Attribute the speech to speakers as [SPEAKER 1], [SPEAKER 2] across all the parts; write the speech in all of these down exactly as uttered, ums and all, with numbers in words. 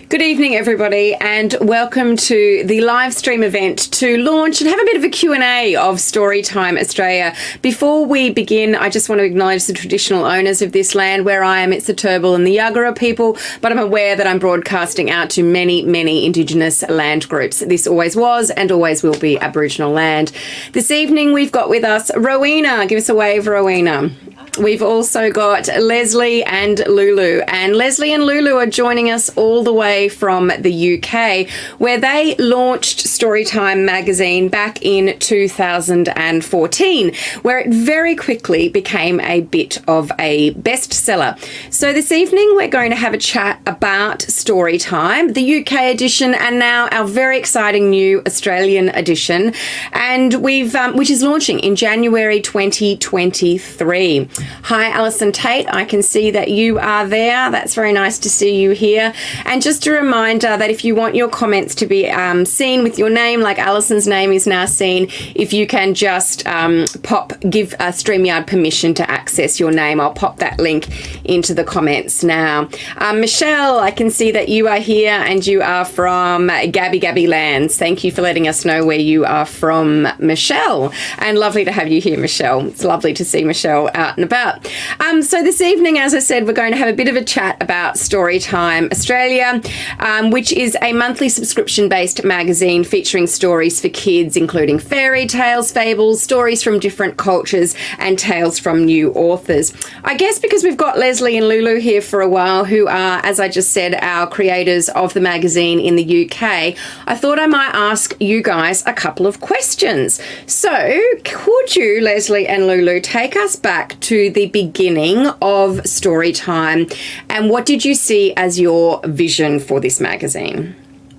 [SPEAKER 1] Good evening, everybody, and welcome to the live stream event to launch and have a bit of a Q and A of Storytime Australia. Before we begin, I just want to acknowledge the traditional owners of this land. Where I am, it's the Turrbal and the Yuggera people, but I'm aware that I'm broadcasting out to many, many Indigenous land groups. This always was and always will be Aboriginal land. This evening, we've got with us Rowena. Give us a wave, Rowena. We've also got Leslie and Lulu, and Leslie and Lulu are joining us all the way from the U K, where they launched Storytime magazine back in two thousand fourteen, where it very quickly became a bit of a bestseller. So this evening we're going to have a chat about Storytime, the U K edition, and now our very exciting new Australian edition, and we've um, which is launching in January twenty twenty-three. Hi, Alison Tate. I can see that you are there. That's very nice to see you here. And just a reminder that if you want your comments to be um, seen with your name, like Alison's name is now seen, if you can just um, pop, give uh, StreamYard permission to access your name, I'll pop that link into the comments now. Um, Michelle, I can see that you are here and you are from Gabby Gabby Lands. Thank you for letting us know where you are from, Michelle. And lovely to have you here, Michelle. It's lovely to see Michelle out and about. Um, so this evening, as I said, we're going to have a bit of a chat about Storytime Australia, um, which is a monthly subscription-based magazine featuring stories for kids, including fairy tales, fables, stories from different cultures, and tales from new authors. I guess because we've got Leslie and Lulu here for a while, who are, as I just said, our creators of the magazine in the U K, I thought I might ask you guys a couple of questions. So could you, Leslie and Lulu, take us back to the beginning of Storytime, and what did you see as your vision for this magazine?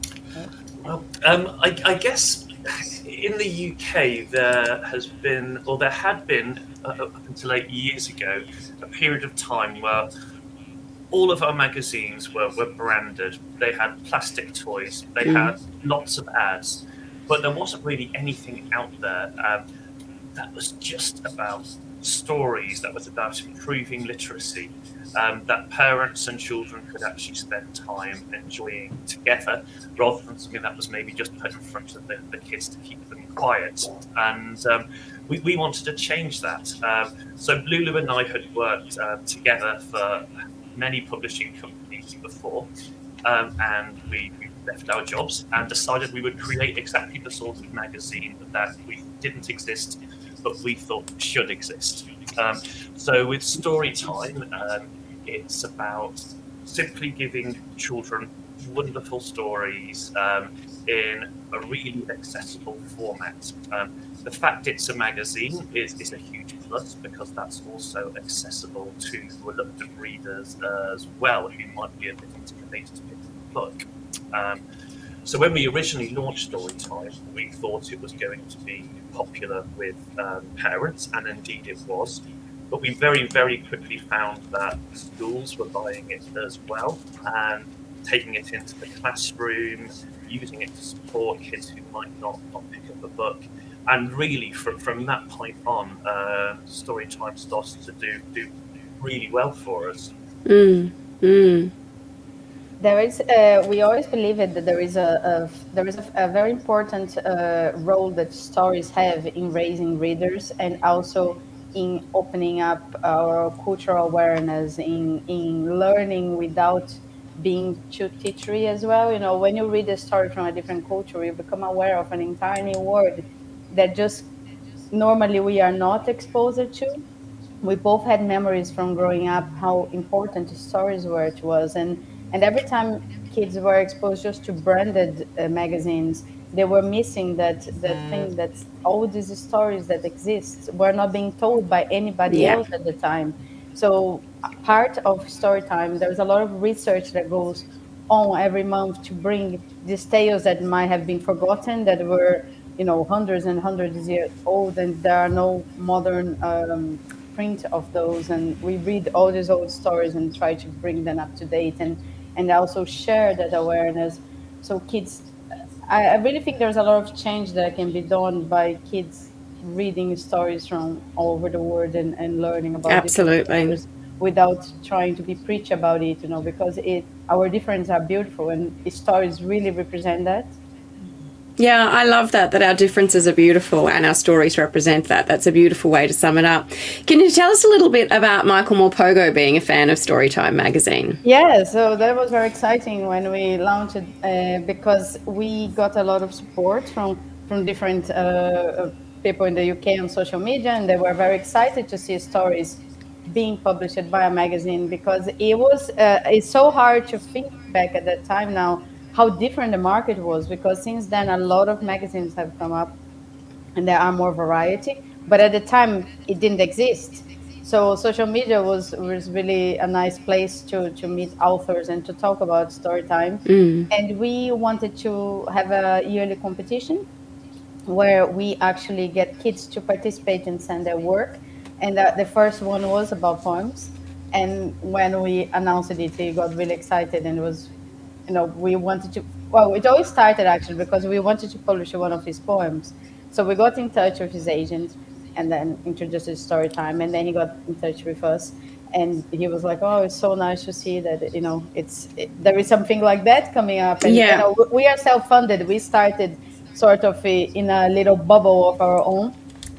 [SPEAKER 2] Well, um, I, I guess in the U K there has been, or there had been uh, up until eight years ago, a period of time where all of our magazines were, were branded. They had plastic toys, they mm. had lots of ads, but there wasn't really anything out there um, that was just about stories, that was about improving literacy, um, that parents and children could actually spend time enjoying together, rather than something that was maybe just put in front of the, the kids to keep them quiet. And um, we, we wanted to change that. Um, so Lulu and I had worked uh, together for many publishing companies before, um, and we, we left our jobs and decided we would create exactly the sort of magazine that we didn't exist but we thought should exist. Um, so with Storytime, um, it's about simply giving children wonderful stories um, in a really accessible format. Um, the fact it's a magazine is, is a huge plus, because that's also accessible to reluctant readers as well, who might be a bit intimidated to pick up the book. Um, So when we originally launched Storytime, we thought it was going to be popular with um, parents, and indeed it was. But we very, very quickly found that schools were buying it as well and taking it into the classroom, using it to support kids who might not, not pick up a book. And really, from, from that point on, uh, Storytime started to do, do really well for us.
[SPEAKER 1] Mm, mm.
[SPEAKER 3] There is, uh, we always believe it that there is a, a there is a, a very important uh, role that stories have in raising readers, and also in opening up our cultural awareness, in in learning without being too teachery as well. You know, when you read a story from a different culture, you become aware of an entire new world that just normally we are not exposed to. We both had memories from growing up how important stories were to us, and. And every time kids were exposed just to branded uh, magazines, they were missing that that thing that all these stories that exist were not being told by anybody
[SPEAKER 1] Yeah.
[SPEAKER 3] else at the time. So part of Storytime, there's a lot of research that goes on every month to bring these tales that might have been forgotten, that were, you know, hundreds and hundreds of years old, and there are no modern um, print of those. And we read all these old stories and try to bring them up to date, and and also share that awareness. So kids, I, I really think there's a lot of change that can be done by kids reading stories from all over the world and, and learning about
[SPEAKER 1] Absolutely.
[SPEAKER 3] different cultures. without trying to be preach about it, you know, because it our differences are beautiful and stories really represent that.
[SPEAKER 1] Yeah, I love that, that our differences are beautiful and our stories represent that. That's a beautiful way to sum it up. Can you tell us a little bit about Michael Morpurgo being a fan of Storytime magazine?
[SPEAKER 3] Yeah, so that was very exciting when we launched it uh, because we got a lot of support from, from different uh, people in the U K on social media, and they were very excited to see stories being published by a magazine, because it was uh, it's so hard to think back at that time now how different the market was, because since then a lot of magazines have come up and there are more variety, but at the time it didn't exist. So social media was was really a nice place to to meet authors and to talk about story time.
[SPEAKER 1] Mm.
[SPEAKER 3] And we wanted to have a yearly competition where we actually get kids to participate and send their work. And uh, the first one was about poems. And when we announced it, he got really excited, and it was, you know, we wanted to, well, it always started actually because we wanted to publish one of his poems. So we got in touch with his agent and then introduced his story time. And then he got in touch with us. And he was like, "Oh, it's so nice to see that, you know, it's it, there is something like that coming up." And
[SPEAKER 1] Yeah.
[SPEAKER 3] you know, we are self-funded. We started sort of a, in a little bubble of our own.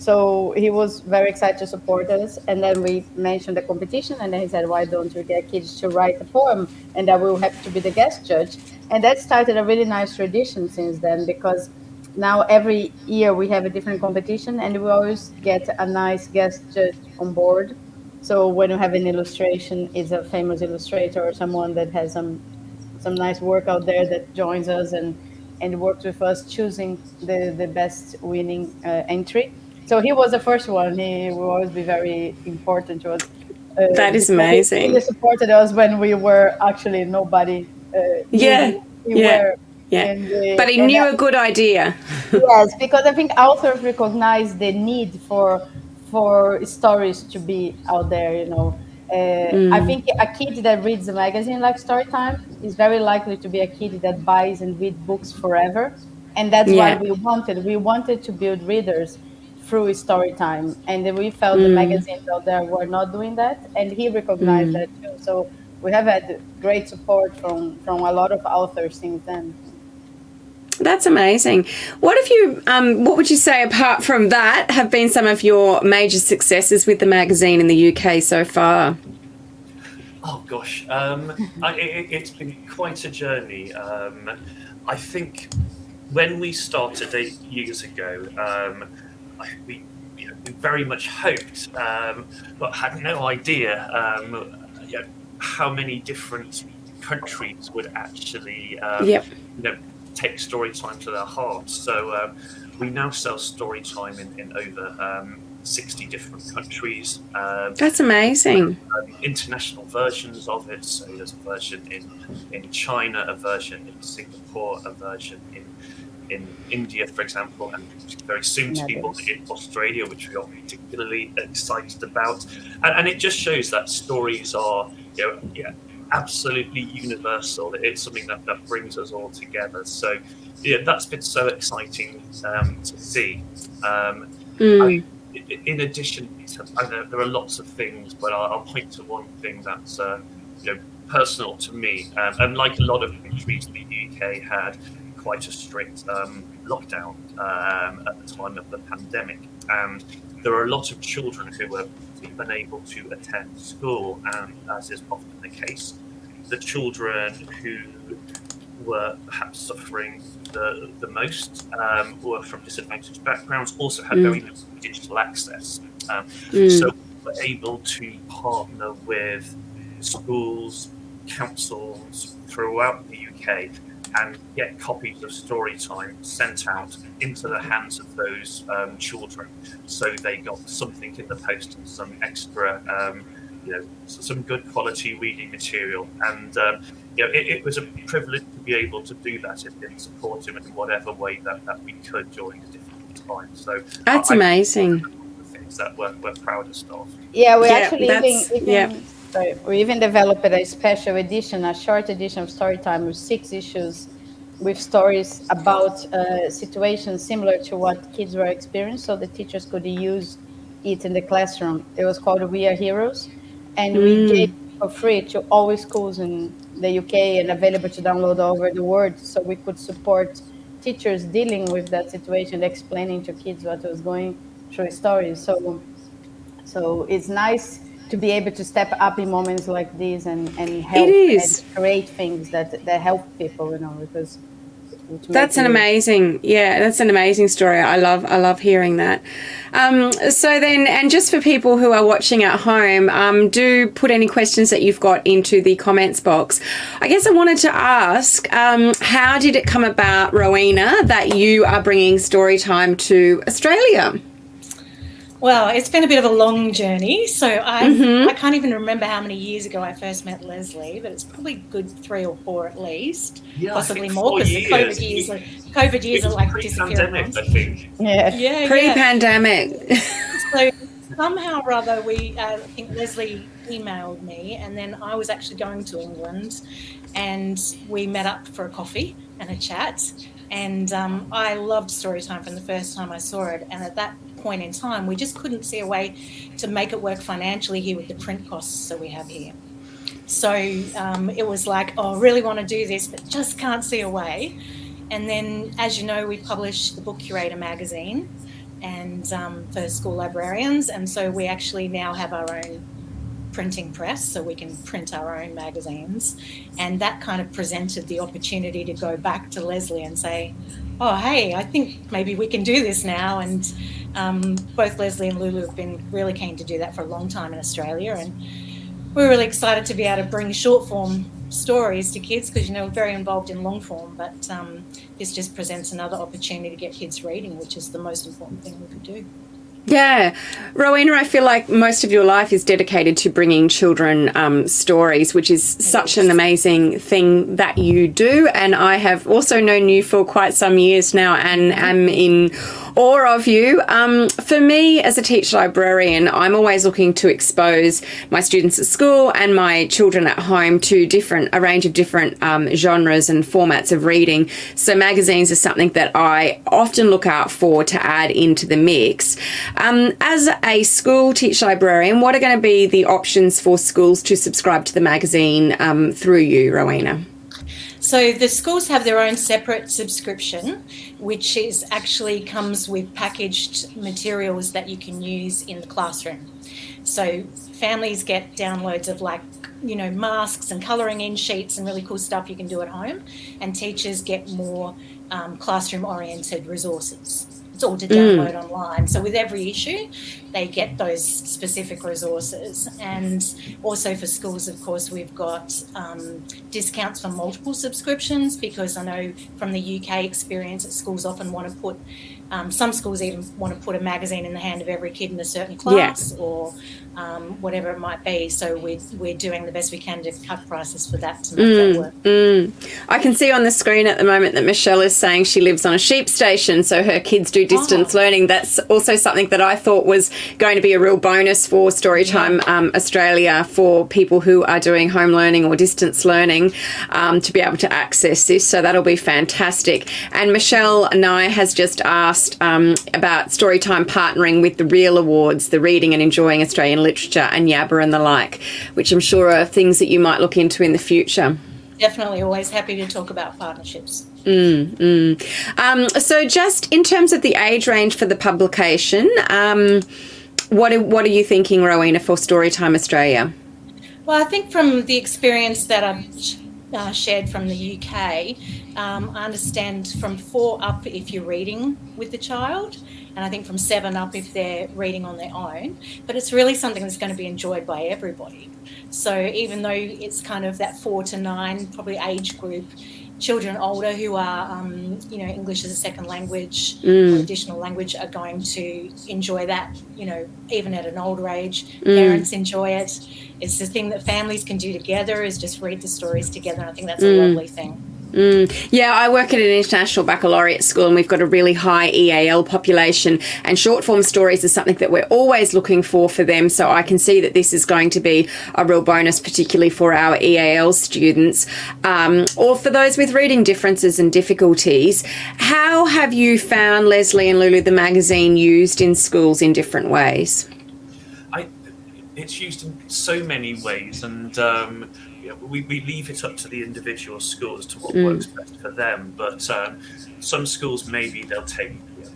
[SPEAKER 3] So he was very excited to support us. And then we mentioned the competition, and then he said, "Why don't we get kids to write a poem, and I will have to be the guest judge?" And that started a really nice tradition since then, because now every year we have a different competition, and we always get a nice guest judge on board. So when you have an illustration, it's a famous illustrator or someone that has some some nice work out there that joins us and and works with us, choosing the the best winning uh, entry. So he was the first one. He will always be very important to us. Uh,
[SPEAKER 1] That is
[SPEAKER 3] because
[SPEAKER 1] amazing.
[SPEAKER 3] He supported us when we were actually nobody. Uh,
[SPEAKER 1] Yeah,
[SPEAKER 3] knew we
[SPEAKER 1] yeah,
[SPEAKER 3] were.
[SPEAKER 1] yeah.
[SPEAKER 3] And, uh,
[SPEAKER 1] But he
[SPEAKER 3] and
[SPEAKER 1] knew
[SPEAKER 3] that-
[SPEAKER 1] a good idea.
[SPEAKER 3] Yes, because I think authors recognize the need for for stories to be out there. You know, uh, I think a kid that reads a magazine like Storytime is very likely to be a kid that buys and reads books forever, and that's
[SPEAKER 1] Yeah.
[SPEAKER 3] what we wanted. We wanted to build readers through Storytime, and then we felt the magazines out there were not doing that, and he recognized that too. So we have had great support from from a lot of authors since then.
[SPEAKER 1] That's amazing. What have you, um, what would you say, apart from that, have been some of your major successes with the magazine in the U K so far?
[SPEAKER 2] Oh gosh, um, I, it, it's been quite a journey. Um, I think when we started eight years ago, um, I, we, you know, we very much hoped, um, but had no idea um, you know, how many different countries would actually, um,
[SPEAKER 1] Yep.
[SPEAKER 2] you know, take Storytime to their hearts. So um, we now sell Storytime in, in over um, sixty different countries. Um,
[SPEAKER 1] That's amazing.
[SPEAKER 2] um, international versions of it. So there's a version in, in China, a version in Singapore, a version in in India, for example, and very soon to be
[SPEAKER 3] Yeah,
[SPEAKER 2] one in Australia, which we are particularly excited about. And, and it just shows that stories are, you know, yeah, absolutely universal. It's something that, that brings us all together. So yeah, that's been so exciting um, to see. Um,
[SPEAKER 1] Mm.
[SPEAKER 2] I, in addition to, I know there are lots of things, but I'll, I'll point to one thing that's uh, you know, personal to me. Um, and like a lot of countries, the U K had quite a strict um, lockdown um, at the time of the pandemic, and there are a lot of children who were unable to attend school, and as is often the case, the children who were perhaps suffering the, the most um, were from disadvantaged backgrounds, also had
[SPEAKER 1] Mm.
[SPEAKER 2] very limited digital access. Um,
[SPEAKER 1] Mm.
[SPEAKER 2] So we were able to partner with schools, councils throughout the U K and get copies of Storytime sent out into the hands of those um, children, so they got something in the post and some extra, um, you know, some good quality reading material. And um, you know, it, it was a privilege to be able to do that and, and support him in whatever way that, that we could during a difficult time. So
[SPEAKER 1] That's
[SPEAKER 2] I,
[SPEAKER 1] amazing.
[SPEAKER 2] I, things that we're, we're proudest of.
[SPEAKER 3] Yeah, we
[SPEAKER 1] Yeah,
[SPEAKER 3] actually even,
[SPEAKER 1] that's-
[SPEAKER 3] even
[SPEAKER 1] yeah.
[SPEAKER 3] sorry, we even developed a special edition, a short edition of Storytime with six issues with stories about uh, situations similar to what kids were experiencing, so the teachers could use it in the classroom. It was called We Are Heroes, and
[SPEAKER 1] Mm.
[SPEAKER 3] we gave it for free to all schools in the U K and available to download all over the world, so we could support teachers dealing with that situation, explaining to kids what was going through stories. So, so it's nice to be able to step up in moments like this and, and help
[SPEAKER 1] It is.
[SPEAKER 3] and create things that, that help people, you know, because
[SPEAKER 1] that's an amazing, yeah, that's an amazing story. I love, I love hearing that. Um, so then, and just for people who are watching at home, um, do put any questions that you've got into the comments box. I guess I wanted to ask, um, how did it come about, Rowena, that you are bringing Storytime to Australia?
[SPEAKER 4] Well, it's been a bit of a long journey. So I
[SPEAKER 1] Mm-hmm.
[SPEAKER 4] I can't even remember how many years ago I first met Leslie, but it's probably good three or four at least,
[SPEAKER 2] Yeah, I
[SPEAKER 4] possibly
[SPEAKER 2] think
[SPEAKER 4] more
[SPEAKER 2] four
[SPEAKER 4] because the COVID
[SPEAKER 2] years.
[SPEAKER 4] years, are, COVID years are like disappearing.
[SPEAKER 2] Pre-pandemic, I think.
[SPEAKER 3] Yeah.
[SPEAKER 4] Yeah, yeah.
[SPEAKER 1] Pre-pandemic.
[SPEAKER 4] So somehow or other, we uh, I think Leslie emailed me, and then I was actually going to England, and we met up for a coffee and a chat. And um, I loved Storytime from the first time I saw it, and at that point in time, we just couldn't see a way to make it work financially here with the print costs that we have here. So um, it was like, oh, I really want to do this, but just can't see a way. And then, as you know, we published the Book Curator magazine, and um, for school librarians, and so we actually now have our own printing press, so we can print our own magazines. And that kind of presented the opportunity to go back to Leslie and say, oh, hey, I think maybe we can do this now. And um, both Leslie and Lulu have been really keen to do that for a long time in Australia, and we're really excited to be able to bring short form stories to kids, because, you know, we're very involved in long form, but um, this just presents another opportunity to get kids reading, which is the most important thing we could do.
[SPEAKER 1] Yeah. Rowena, I feel like most of your life is dedicated to bringing children um, stories, which is such an amazing thing that you do. And I have also known you for quite some years now and am in awe of you. Um, for me, as a teacher librarian, I'm always looking to expose my students at school and my children at home to different, a range of different um, genres and formats of reading. So magazines are something that I often look out for to add into the mix. Um, as a school teacher librarian, what are going to be the options for schools to subscribe to the magazine um, through you, Rowena?
[SPEAKER 4] So the schools have their own separate subscription, which is actually comes with packaged materials that you can use in the classroom. So families get downloads of, like, you know, masks and colouring in sheets and really cool stuff you can do at home, and teachers get more um, classroom oriented resources. It's all to download mm. online. So with every issue, they get those specific resources. And also for schools, of course, we've got um, discounts for multiple subscriptions, because I know from the U K experience that schools often want to put, um, some schools even want to put a magazine in the hand of every kid in a certain class, yeah. or um, whatever it might be. So we're, we're doing the best we can to cut prices for that to make
[SPEAKER 1] mm,
[SPEAKER 4] that work.
[SPEAKER 1] Mm. I can see on the screen at the moment that Michelle is saying she lives on a sheep station, so her kids do distance oh. learning. That's also something that I thought was going to be a real bonus for Storytime yeah. um, Australia, for people who are doing home learning or distance learning, um, to be able to access this. So that'll be fantastic. And Michelle Nye has just asked um, about Storytime partnering with the Real Awards, the Reading and Enjoying Australian Literature and Yabba and the like, which I'm sure are things that you might look into in the future.
[SPEAKER 4] Definitely, always happy to talk about partnerships.
[SPEAKER 1] Mm, mm. Um, so just in terms of the age range for the publication, um, what are, what are you thinking, Rowena, for Storytime Australia?
[SPEAKER 4] Well, I think from the experience that I've uh, shared from the U K, um, I understand from four up if you're reading with the child, and I think from seven up if they're reading on their own. But it's really something that's going to be enjoyed by everybody. So even though it's kind of that four to nine probably age group, children older who are, um, you know, English as a second language mm. or additional language are going to enjoy that, you know, even at an older age. Mm. Parents enjoy it. It's the thing that families can do together, is just read the stories together. And I think that's mm. a lovely thing.
[SPEAKER 1] Mm. Yeah, I work at an international baccalaureate school, and we've got a really high E A L population, and short form stories is something that we're always looking for for them. So I can see that this is going to be a real bonus, particularly for our E A L students, um, or for those with reading differences and difficulties. How have you found, Leslie and Lulu, the magazine used in schools in different ways?
[SPEAKER 2] I, it's used in so many ways, and um, you know, we, we leave it up to the individual school as to what mm. works best for them. But um, some schools, maybe they'll take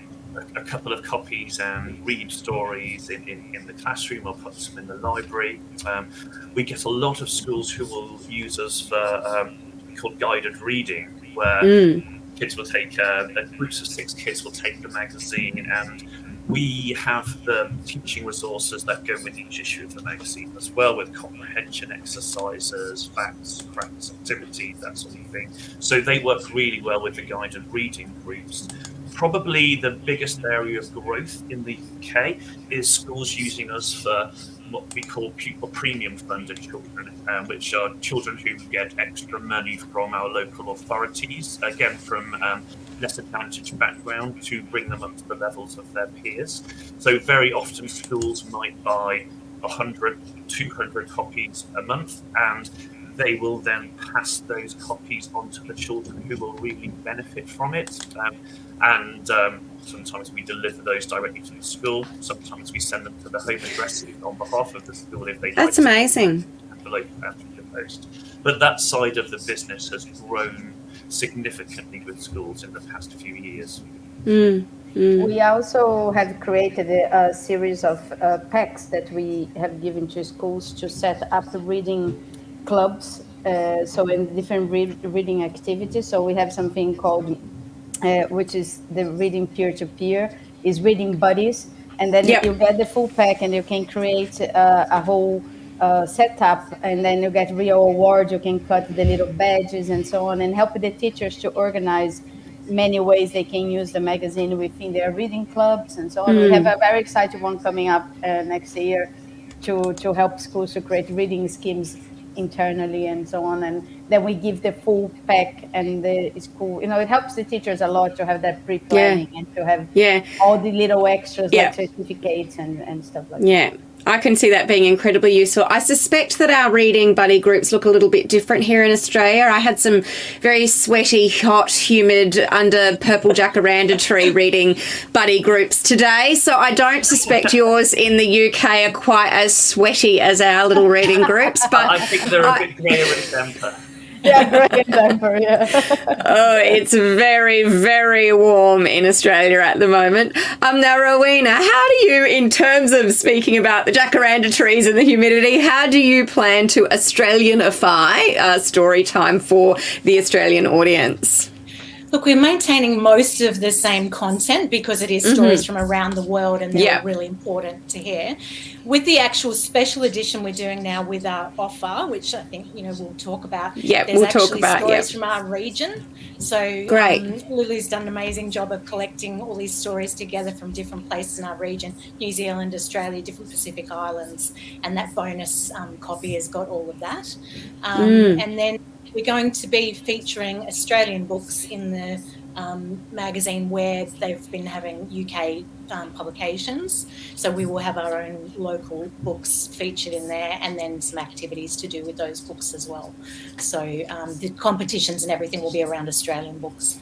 [SPEAKER 2] a, a couple of copies and read stories in, in, in the classroom or put them in the library. Um, we get a lot of schools who will use us for um, called guided reading, where mm. kids will take, uh, groups of six kids will take the magazine, and we have the teaching resources that go with each issue of the magazine as well, with comprehension exercises, facts, crafts, activities, that sort of thing. So they work really well with the guided reading groups. Probably the biggest area of growth in the U K is schools using us for what we call pupil premium funded children, um, which are children who get extra money from our local authorities, again from um, less advantaged background, to bring them up to the levels of their peers. So very often schools might buy one hundred, two hundred copies a month, and they will then pass those copies on to the children who will really benefit from it. Um, and um, sometimes we deliver those directly to the school. Sometimes we send them to the home addresses on behalf of the school if they
[SPEAKER 1] That's like amazing.
[SPEAKER 2] The local post. But that side of the business has grown significantly with schools in the past few years.
[SPEAKER 1] Mm, mm.
[SPEAKER 3] We also have created a, a series of uh, packs that we have given to schools to set up reading clubs, uh, so in different re- reading activities. So we have something called, uh, which is the reading peer-to-peer, is reading buddies, and then yep. you get the full pack, and you can create uh, a whole uh, setup, and then you get real awards. You can cut the little badges and so on, and help the teachers to organize many ways they can use the magazine within their reading clubs and so on. Mm. We have a very exciting one coming up uh, next year to to help schools to create reading schemes internally and so on, and then we give the full pack, and the school, you know, it helps the teachers a lot to have that pre-planning yeah. and to have
[SPEAKER 1] yeah.
[SPEAKER 3] all the little extras
[SPEAKER 1] yeah.
[SPEAKER 3] like certificates and, and stuff like
[SPEAKER 1] yeah.
[SPEAKER 3] that.
[SPEAKER 1] I can see that being incredibly useful. I suspect that our reading buddy groups look a little bit different here in Australia. I had some very sweaty, hot, humid, under purple jacaranda tree reading buddy groups today. So I don't suspect yours in the U K are quite as sweaty as our little reading groups. But
[SPEAKER 2] I think they're a bit grayer in temper.
[SPEAKER 3] Yeah, great temper, yeah.
[SPEAKER 1] Oh, it's very, very warm in Australia at the moment. Um, now, Rowena, how do you, in terms of speaking about the jacaranda trees and the humidity, how do you plan to Australianify uh, story time for the Australian audience?
[SPEAKER 4] Look, we're maintaining most of the same content because it is stories mm-hmm. from around the world, and they're yep. really important to hear. With the actual special edition we're doing now with our offer, which I think, you know, we'll talk about.
[SPEAKER 1] Yeah,
[SPEAKER 4] There's
[SPEAKER 1] we'll
[SPEAKER 4] actually
[SPEAKER 1] talk about
[SPEAKER 4] stories
[SPEAKER 1] yep.
[SPEAKER 4] from our region. So
[SPEAKER 1] great.
[SPEAKER 4] Um, Lulu's done an amazing job of collecting all these stories together from different places in our region, New Zealand, Australia, different Pacific Islands, and that bonus um, copy has got all of that. Um, mm. And then we're going to be featuring Australian books in the um, magazine where they've been having U K um, publications. So we will have our own local books featured in there, and then some activities to do with those books as well. So um, the competitions and everything will be around Australian books.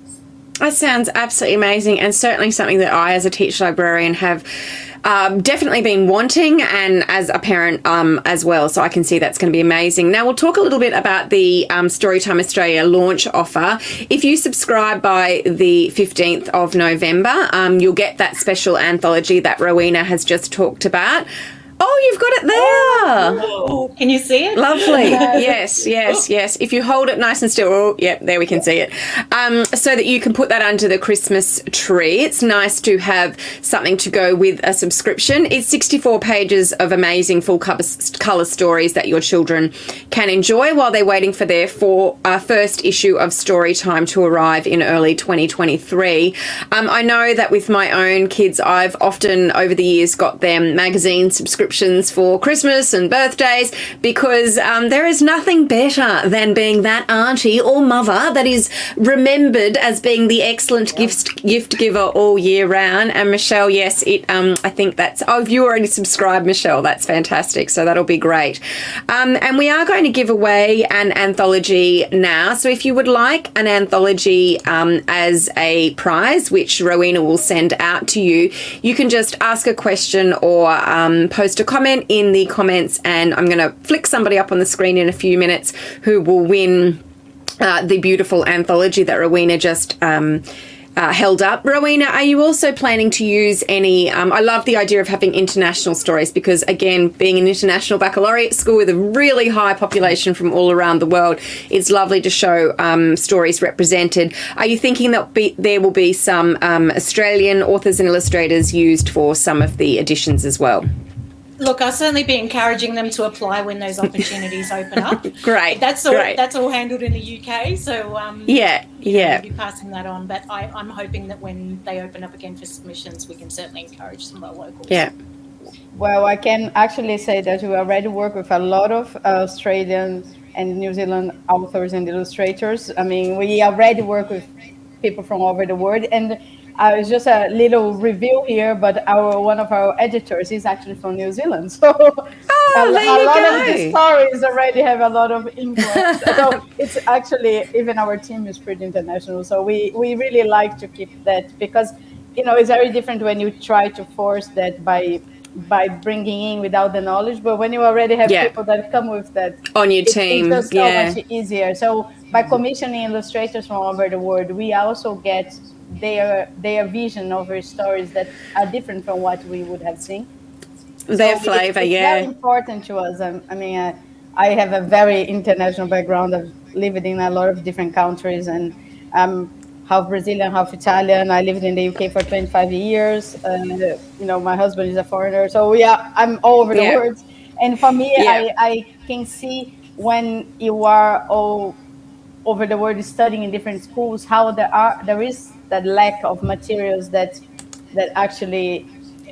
[SPEAKER 1] That sounds absolutely amazing, and certainly something that I, as a teacher librarian, have um, definitely been wanting, and as a parent um, as well. So I can see that's going to be amazing. Now we'll talk a little bit about the um, Storytime Australia launch offer. If you subscribe by the fifteenth of November, um, you'll get that special anthology that Rowena has just talked about. Oh, you've got it there.
[SPEAKER 4] Oh, can you see it?
[SPEAKER 1] Lovely. Yes, yes, yes. If you hold it nice and still, oh, yep, there we can see it. Um, so that you can put that under the Christmas tree. It's nice to have something to go with a subscription. It's sixty-four pages of amazing full colour stories that your children can enjoy while they're waiting for their for, uh, first issue of Storytime to arrive in early twenty twenty-three. Um, I know that with my own kids, I've often over the years got them magazine subscriptions for Christmas and birthdays, because um, there is nothing better than being that auntie or mother that is remembered as being the excellent gift gift giver all year round. And Michelle, yes, it. Um, I think that's. Oh, you already subscribed, Michelle. That's fantastic. So that'll be great. Um, and we are going to give away an anthology now. So if you would like an anthology um, as a prize, which Rowena will send out to you, you can just ask a question or um, post a comment comment in the comments, and I'm going to flick somebody up on the screen in a few minutes who will win uh, the beautiful anthology that Rowena just um, uh, held up. Rowena, are you also planning to use any, um, I love the idea of having international stories because, again, being an international baccalaureate school with a really high population from all around the world, it's lovely to show um, stories represented. Are you thinking that be, there will be some um, Australian authors and illustrators used for some of the editions as well?
[SPEAKER 4] Look, I'll certainly be encouraging them to apply when those opportunities open up.
[SPEAKER 1] Great.
[SPEAKER 4] That's all.
[SPEAKER 1] Great.
[SPEAKER 4] That's all handled in the U K. So um,
[SPEAKER 1] yeah, yeah.
[SPEAKER 4] We'll be passing that on. But I, I'm hoping that when they open up again for submissions, we can certainly encourage some of our locals.
[SPEAKER 1] Yeah.
[SPEAKER 3] Well, I can actually say that we already work with a lot of uh, Australian and New Zealand authors and illustrators. I mean, we already work with people from all over the world, and Uh, it's just a little review here, but our one of our editors is actually from New Zealand. So
[SPEAKER 1] oh,
[SPEAKER 3] a,
[SPEAKER 1] there
[SPEAKER 3] a
[SPEAKER 1] you
[SPEAKER 3] lot
[SPEAKER 1] go.
[SPEAKER 3] of the stories already have a lot of influence. So it's actually, even our team is pretty international. So we, we really like to keep that because, you know, it's very different when you try to force that by by bringing in without the knowledge. But when you already have
[SPEAKER 1] yeah.
[SPEAKER 3] people that come with that
[SPEAKER 1] on your
[SPEAKER 3] it,
[SPEAKER 1] team,
[SPEAKER 3] it's just so
[SPEAKER 1] yeah.
[SPEAKER 3] much easier. So by commissioning illustrators from all over the world, we also get their their vision over stories that are different from what we would have seen.
[SPEAKER 1] Their
[SPEAKER 3] so
[SPEAKER 1] flavor,
[SPEAKER 3] it's, it's
[SPEAKER 1] yeah.
[SPEAKER 3] very important to us. Um, I mean, uh, I have a very international background. I've lived in a lot of different countries, and I'm half Brazilian, half Italian. I lived in the U K for twenty-five years. And, uh, you know, my husband is a foreigner, so yeah, I'm all over the
[SPEAKER 1] yeah.
[SPEAKER 3] world. And for me,
[SPEAKER 1] yeah.
[SPEAKER 3] I, I can see when you are all over the world studying in different schools, how there are there is that lack of materials that that actually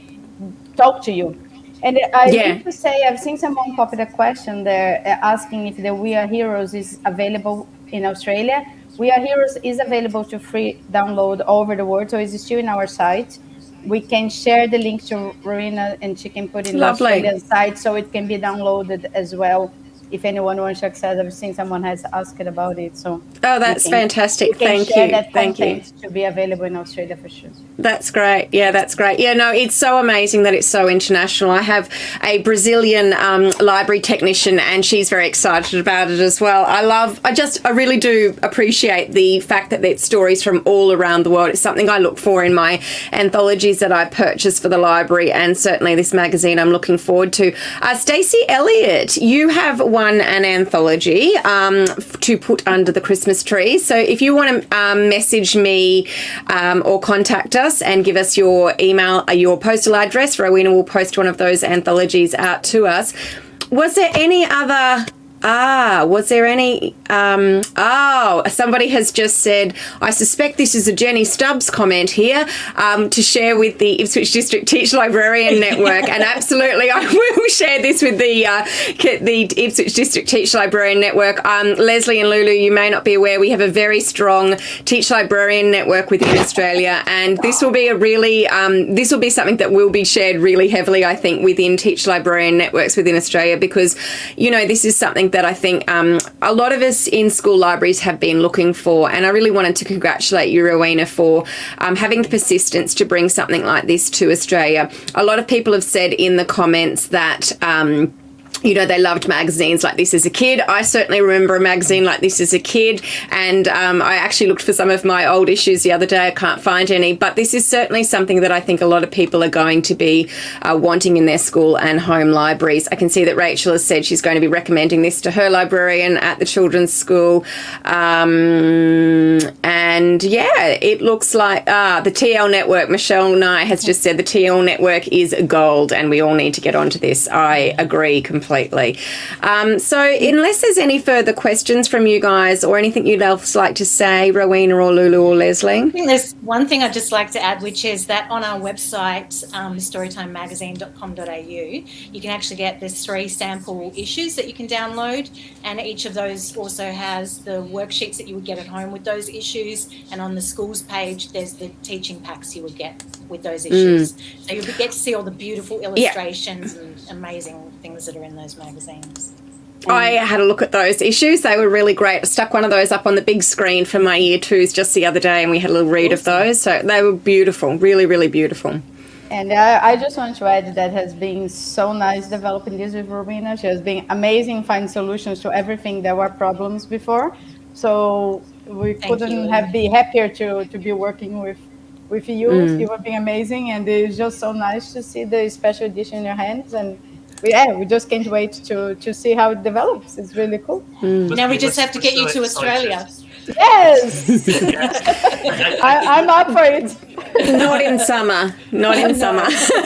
[SPEAKER 3] talk to you. And I
[SPEAKER 1] yeah.
[SPEAKER 3] need to say, I've seen someone pop in a question there asking if the We Are Heroes is available in Australia. We Are Heroes is available to free download all over the world, so it's still in our site. We can share the link to Rowena and she can put it in
[SPEAKER 1] Lovely.
[SPEAKER 3] the Australian site so it can be downloaded as well. If anyone wants to access, I've seen someone has asked about it. So
[SPEAKER 1] oh, that's
[SPEAKER 3] can,
[SPEAKER 1] fantastic. Thank
[SPEAKER 3] share
[SPEAKER 1] you.
[SPEAKER 3] That
[SPEAKER 1] Thank you.
[SPEAKER 3] To be available in Australia for sure.
[SPEAKER 1] That's great. Yeah, that's great. Yeah, no, it's so amazing that it's so international. I have a Brazilian um, library technician and she's very excited about it as well. I love, I just, I really do appreciate the fact that it's stories from all around the world. It's something I look for in my anthologies that I purchase for the library, and certainly this magazine I'm looking forward to. Uh, Stacey Elliott, you have won an anthology um, to put under the Christmas tree. So if you want to um, message me um, or contact us and give us your email, uh, your postal address, Rowena will post one of those anthologies out to us. Was there any other... Ah, was there any... Um, oh, somebody has just said, I suspect this is a Jenny Stubbs comment here um, to share with the Ipswich District Teach Librarian Network. And absolutely, I will share this with the uh, the Ipswich District Teach Librarian Network. Um, Leslie and Lulu, you may not be aware, we have a very strong Teach Librarian Network within Australia. And this will be a really... Um, this will be something that will be shared really heavily, I think, within Teach Librarian Networks within Australia because, you know, this is something that I think um, a lot of us in school libraries have been looking for, and I really wanted to congratulate you, Rowena, for um, having the persistence to bring something like this to Australia. A lot of people have said in the comments that um, you know, they loved magazines like this as a kid. I certainly remember a magazine like this as a kid, and um, I actually looked for some of my old issues the other day. I can't find any, but this is certainly something that I think a lot of people are going to be uh, wanting in their school and home libraries. I can see that Rachel has said she's going to be recommending this to her librarian at the children's school. Um, and yeah, it looks like ah, the T L Network, Michelle Nye has just said the T L Network is gold and we all need to get onto this. I agree completely. Completely. Um, so unless there's any further questions from you guys or anything you'd else like to say, Rowena or Lulu or Leslie?
[SPEAKER 4] I think there's one thing I'd just like to add, which is that on our website, um, storytime magazine dot com dot a u, you can actually get there's three sample issues that you can download, and each of those also has the worksheets that you would get at home with those issues, and on the schools page there's the teaching packs you would get with those issues. Mm. So you get to see all the beautiful illustrations yeah. and amazing things that are in those magazines.
[SPEAKER 1] Um, I had a look at those issues. They were really great. I stuck one of those up on the big screen for my year twos just the other day and we had a little read awesome. of those. So they were beautiful, really, really beautiful.
[SPEAKER 3] And I, I just want to add that has been so nice developing this with Rowena. She has been amazing finding solutions to everything that were problems before. So we
[SPEAKER 4] Thank
[SPEAKER 3] couldn't
[SPEAKER 4] you.
[SPEAKER 3] have be happier to, to be working with with you.
[SPEAKER 1] Mm.
[SPEAKER 3] You have been amazing, and it's just so nice to see the special edition in your hands. And we, yeah, we just can't wait to to see how it develops. It's really cool.
[SPEAKER 1] Mm.
[SPEAKER 4] Now we
[SPEAKER 2] We're-
[SPEAKER 4] just have to
[SPEAKER 2] we're
[SPEAKER 4] get you
[SPEAKER 2] so
[SPEAKER 4] to
[SPEAKER 2] excited.
[SPEAKER 4] Australia.
[SPEAKER 3] Yes,
[SPEAKER 2] Yes.
[SPEAKER 3] I, I'm up for it.
[SPEAKER 1] Not in summer. Not in summer.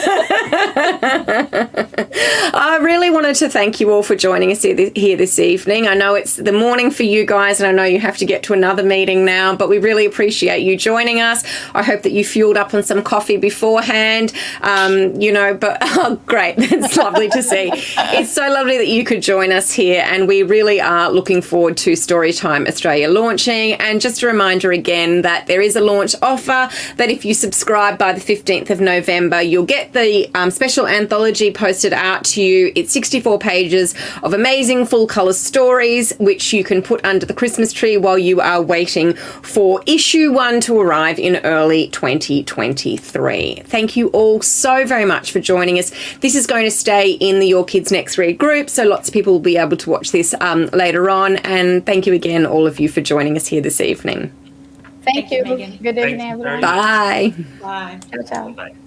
[SPEAKER 1] I really wanted to thank you all for joining us here here this evening. I know it's the morning for you guys, and I know you have to get to another meeting now, but we really appreciate you joining us. I hope that you fueled up on some coffee beforehand, um, you know, but oh, great. It's lovely to see. It's so lovely that you could join us here, and we really are looking forward to Storytime Australia launching. And just a reminder again that there is a launch offer, that if you subscribe by the fifteenth of November, you'll get the um, special anthology posted out to you. It's sixty-four pages of amazing full colour stories, which you can put under the Christmas tree while you are waiting for issue one to arrive in early twenty twenty-three. Thank you all so very much for joining us. This is going to stay in the Your Kids Next Read group, so lots of people will be able to watch this um, later on. And thank you again, all of you, for joining us here this evening.
[SPEAKER 3] Thank,
[SPEAKER 4] Thank you,
[SPEAKER 3] you.
[SPEAKER 4] Megan.
[SPEAKER 3] Good
[SPEAKER 2] Thank
[SPEAKER 3] evening,
[SPEAKER 2] you very
[SPEAKER 3] everyone.
[SPEAKER 2] much.
[SPEAKER 1] Bye.
[SPEAKER 4] Bye.
[SPEAKER 3] Ciao, ciao.
[SPEAKER 2] Bye.